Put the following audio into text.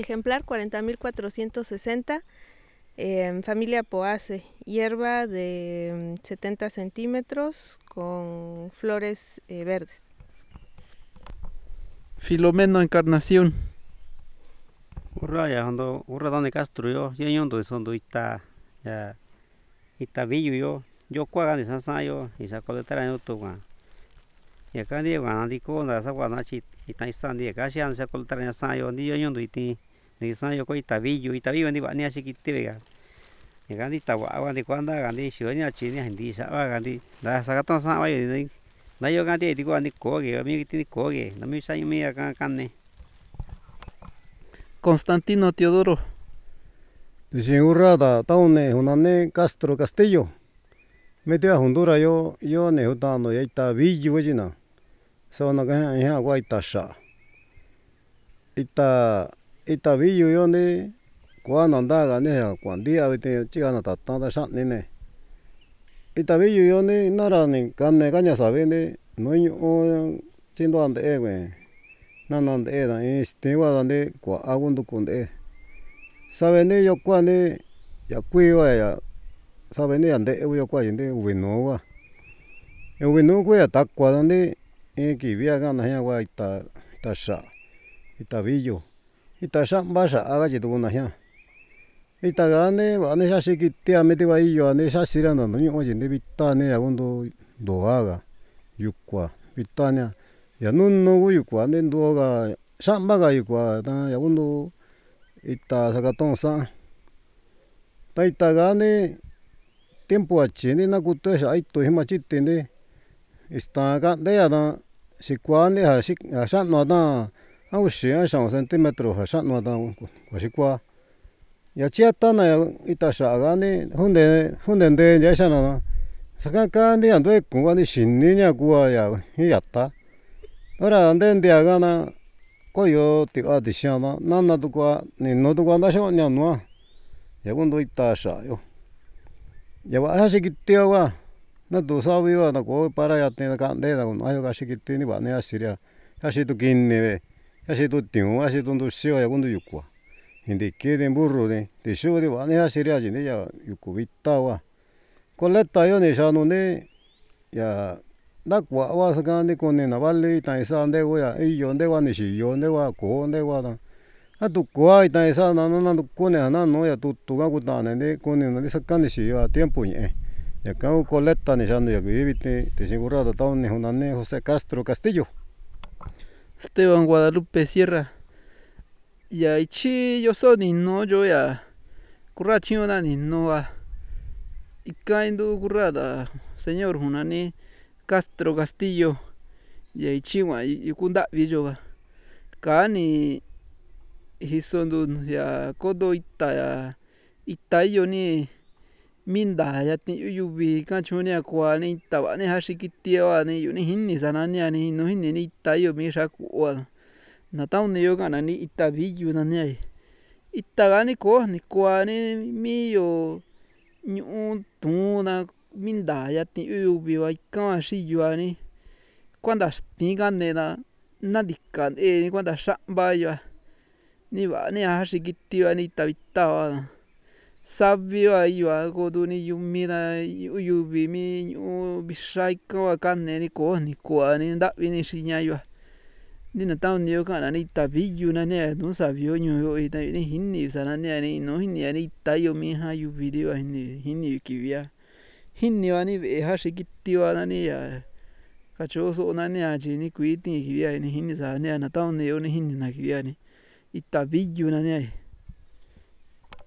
Ejemplar 40.460, familia Poaceae, hierba de 70 centímetros con flores verdes. Filomeno Encarnación. Urra ya hondo urra donde Castro yo yondo sondo ita villo yo cuaga ni sansa yo y saco de tera yo tuwa ya kan dia wan di ko na sa wan chi ita isan dia ka sian sa ko tera sa yo ni yo yondo iti ni sa yo ko ita villo ni ba ni asi kite vega ya kan di tawa wan di kwanda kan di sio ni chi ni hindi sa wa kan di da sa ka ton sa wa ni na yo kan di ko ni ko ge mi ti ko ge na mi sa mi kan ne Constantino Teodoro. Urrada taune hunane Castro Castillo. Metia Honduras yo ne hutano ya ita villo wajina. So na ga ya wa ita sha. Ita villo yo ne kwa nanda ga ne kwan dia vete chiga na ta ta sha ne. Ita villo yo ne nara ni kan ne gaña sabe ne no o chindo ande we. Nanan de da este wa de kwa agundu kunde. Sabe ne yo kwa ne ya kuiwa ya sabe ne ande yo kwa yende wino wa. E wino kwa ya takwa dande ki via gana ya wa ita sha. Ita villo. Ita sha ba sha aga jitu na ya. Ita gane wa ne sha shikiti amete wa iyo ne sha sirana no yo yende vita ne agundu doaga yukwa vitanya ya nunno yukwa ne doga shamba ga yukwa ta ya undo ita sakaton sa ta ita gane tiempo achini na kuto sha ito hima chite ne ista ga de ya na sikwa ne ha sha no da au shi a sha centimetro ha sha no da ko sikwa ya chia ta na ita sha ga ne hunde de ya sha na saka ka ni ando ku ga ni shin ni nya ku ya ya ta ora ande ndia ga na koyo ti a di sha na na tu kwa ni no tu kwa na sha nya no ya undo ita sha yo ya wa ha shikiti wa na tu sa wi wa na ko para ya te ka de na no ayo ga shikiti ni ba ne asiria ha shi tu kin ne ha shi tu tiu ha shi tu ndu shio ya undo yukwa hindi ke de burro de shio de wa ne asiria ji ne ya yuku vita wa koleta yo ne sha no ne ya da kwa wa sa ka ni ko ne na vale ta sa de wa ya i yo de wa ni shi yo de wa ko de wa da a tu kwa ta sa na na ko ne na no ya tu ga ku ta ne ko ne na sa ka ni shi ya tiempo ni ya ka koleta ni sha no ya vivite te segura da ta ne hunane José Castro Castillo. Esteban Guadalupe Sierra. Ya ichi yo so ni no yo ya kurra chio na ni no wa ikaindu kurrada señor hunani Castro Castillo ya ichi wa yukunda villo ga kani hisondu ya kodo ita yo ni minda ya ti yubi ka chunia kwa ni ta wa ni hashikiti wa ni yu ni hinni sanania ni no hinni ni ita yo mi sha ku wa na ta ni yo gana ni ita villo na ni ita ga ni ko ni kwa ni mi yo ñu tu na minda ya ti yubi wa ka shi yo ni cuando sti ga ne na dikka ni cuando sha ba yo ni ba ni hashikiti wa ni ta vita wa sabio ayo ko du ni yumi na yubi mi bishai ka ka ne ni ko ni kwa ni nda vi ni shi nya yo ni na ta ni yo ka na ni ta villo na ne no sabio nyu yo ita ni hinni sa na ne ni no hinni ni ta yo mi ha yubi di wa hinni ki via hinni wa ni ve ha shikiti wa na ni ya ka cho so na ne a ji ni kui ti ki via ni hinni sa ne na ta ni yo ni hinni na ki via ni ita villo na ne